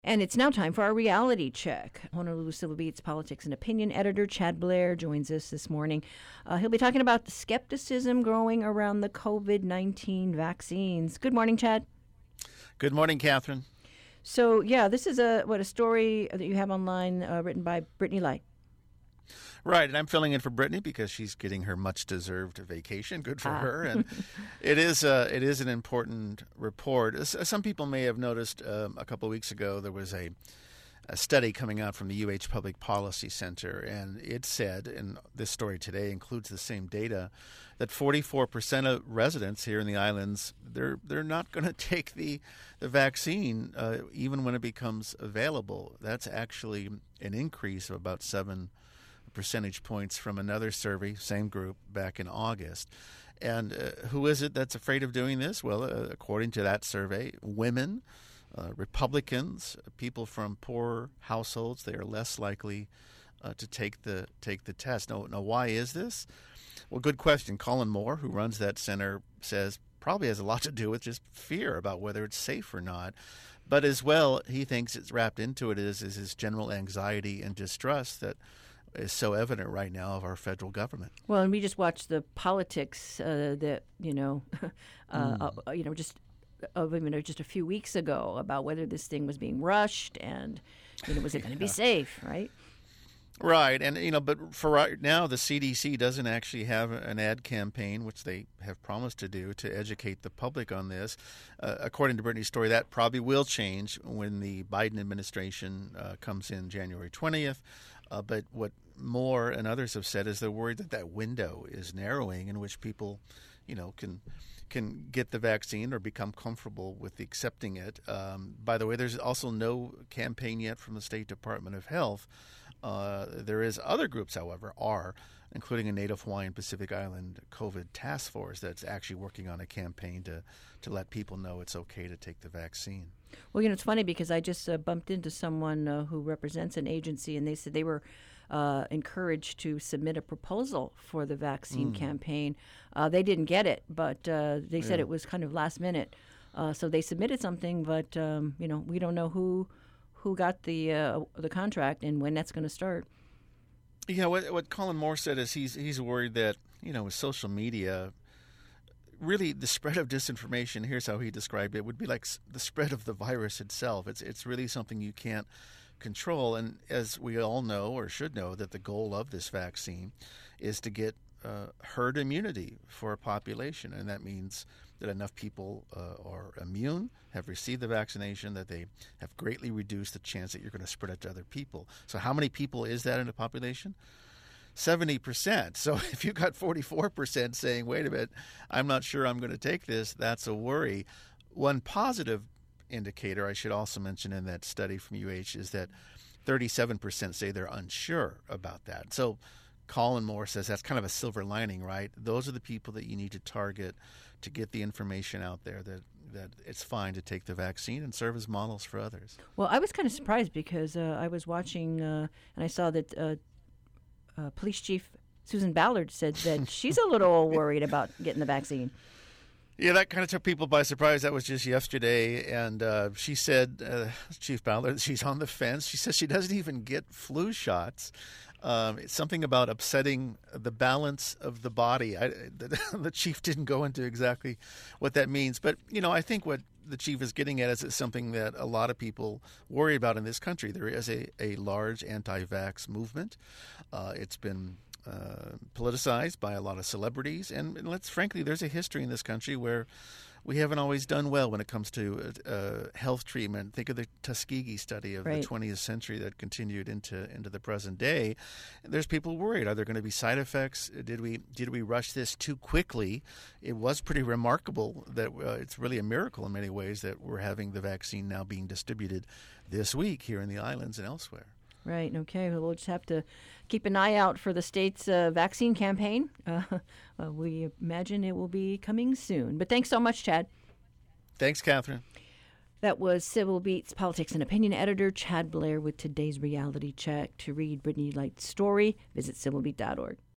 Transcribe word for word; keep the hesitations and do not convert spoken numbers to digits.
And it's now time for our reality check. Honolulu Civil Beat's politics and opinion editor Chad Blair joins us this morning. Uh, he'll be talking about the skepticism growing around the covid nineteen vaccines. Good morning, Chad. Good morning, Catherine. So, yeah, this is a what a story that you have online uh, written by Brittany Light. Right, and I'm filling in for Brittany because she's getting her much-deserved vacation. Good for Ah. her, and it is uh, it is an important report. S- Some people may have noticed um, a couple of weeks ago there was a, a study coming out from the U H Public Policy Center, and it said, and this story today includes the same data, that forty-four percent of residents here in the islands they're they're not going to take the the vaccine uh, even when it becomes available. That's actually an increase of about seven percentage points from another survey, same group, back in August. And uh, who is it that's afraid of doing this? Well, uh, according to that survey, women, uh, Republicans, people from poor households, they are less likely uh, to take the take the test. Now, now, why is this? Well, good question. Colin Moore, who runs that center, says probably has a lot to do with just fear about whether it's safe or not. But as well, he thinks it's wrapped into it is, is his general anxiety and distrust that is so evident right now of our federal government. Well, and we just watched the politics uh, that, you know, uh, Mm. uh, you know, just of you know, just a few weeks ago about whether this thing was being rushed and, you know, was it going to be safe, right? Right. And, you know, but for right now, the C D C doesn't actually have an ad campaign, which they have promised to do, to educate the public on this. Uh, according to Brittany's story, that probably will change when the Biden administration uh, comes in January twentieth. Uh, but what Moore and others have said is they're worried that that window is narrowing in which people, you know, can can get the vaccine or become comfortable with accepting it. Um, by the way, there's also no campaign yet from the State Department of Health. Uh, there is other groups, however, are, including a Native Hawaiian Pacific Island COVID task force that's actually working on a campaign to, to let people know it's okay to take the vaccine. Well, you know, it's funny because I just uh, bumped into someone uh, who represents an agency, and they said they were uh, encouraged to submit a proposal for the vaccine Mm. campaign. Uh, they didn't get it, but uh, they said Yeah. it was kind of last minute. Uh, so they submitted something, but um, you know, we don't know who who got the uh, the contract and when that's going to start. You know, what, what Colin Moore said is he's he's worried that, you know, with social media, really the spread of disinformation, here's how he described it, would be like s- the spread of the virus itself. It's it's really something you can't control. And as we all know or should know, that the goal of this vaccine is to get uh, herd immunity for a population. And that means that enough people uh, are immune, have received the vaccination, that they have greatly reduced the chance that you're going to spread it to other people. So how many people is that in a population? seventy percent. So if you got forty-four percent saying, wait a minute, I'm not sure I'm going to take this, that's a worry. One positive indicator I should also mention in that study from U H is that thirty-seven percent say they're unsure about that. So Colin Moore says that's kind of a silver lining, right? Those are the people that you need to target to get the information out there that, that it's fine to take the vaccine and serve as models for others. Well, I was kind of surprised because uh, I was watching uh, and I saw that uh, uh, Police Chief Susan Ballard said that she's a little worried about getting the vaccine. Yeah, that kind of took people by surprise. That was just yesterday. And uh, she said, uh, Chief Ballard, she's on the fence. She says she doesn't even get flu shots. Um, it's something about upsetting the balance of the body. I, the, the chief didn't go into exactly what that means. But, you know, I think what the chief is getting at is, is something that a lot of people worry about in this country. There is a, a large anti-vax movement. Uh, it's been uh, politicized by a lot of celebrities. And, and let's frankly, there's a history in this country where we haven't always done well when it comes to uh, health treatment. Think of the Tuskegee study of Right. the twentieth century that continued into into the present day. There's people worried. Are there going to be side effects? Did we did we rush this too quickly? It was pretty remarkable that uh, it's really a miracle in many ways that we're having the vaccine now being distributed this week here in the islands and elsewhere. Right. Okay. Well, we'll just have to keep an eye out for the state's uh, vaccine campaign. Uh, uh, we imagine it will be coming soon. But thanks so much, Chad. Thanks, Catherine. That was Civil Beat's politics and opinion editor Chad Blair with today's reality check. To read Brittany Light's story, visit civil beat dot org.